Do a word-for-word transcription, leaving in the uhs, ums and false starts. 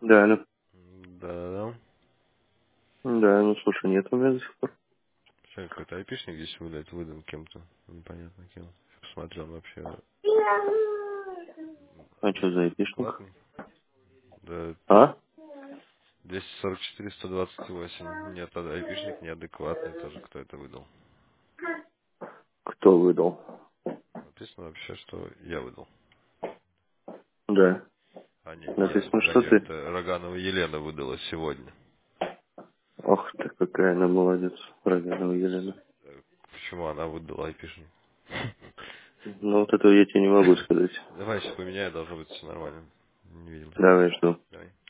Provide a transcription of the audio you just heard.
Да, ну, Да, да, ну слушай, нет у меня до сих пор. сейчас какой-то айпишник здесь выдать, выдан кем-то, непонятно кем. Посмотрел, он вообще А что за айпишник? адекватный. Да, А? двести сорок четыре сто двадцать восемь. Нет, а айпишник неадекватный тоже, кто это выдал. Кто выдал? Написано вообще, что я выдал. Да. А, не, не я. Написано, Да что нет, ты. это Роганова Елена выдала сегодня. Ох ты, какая она молодец, Роганова Елена. Э, Почему она выдала айпишник? Ну вот этого я тебе не могу сказать. Давай сейчас поменяю, должно быть все нормально. Не видим. Давай, жду. Давай.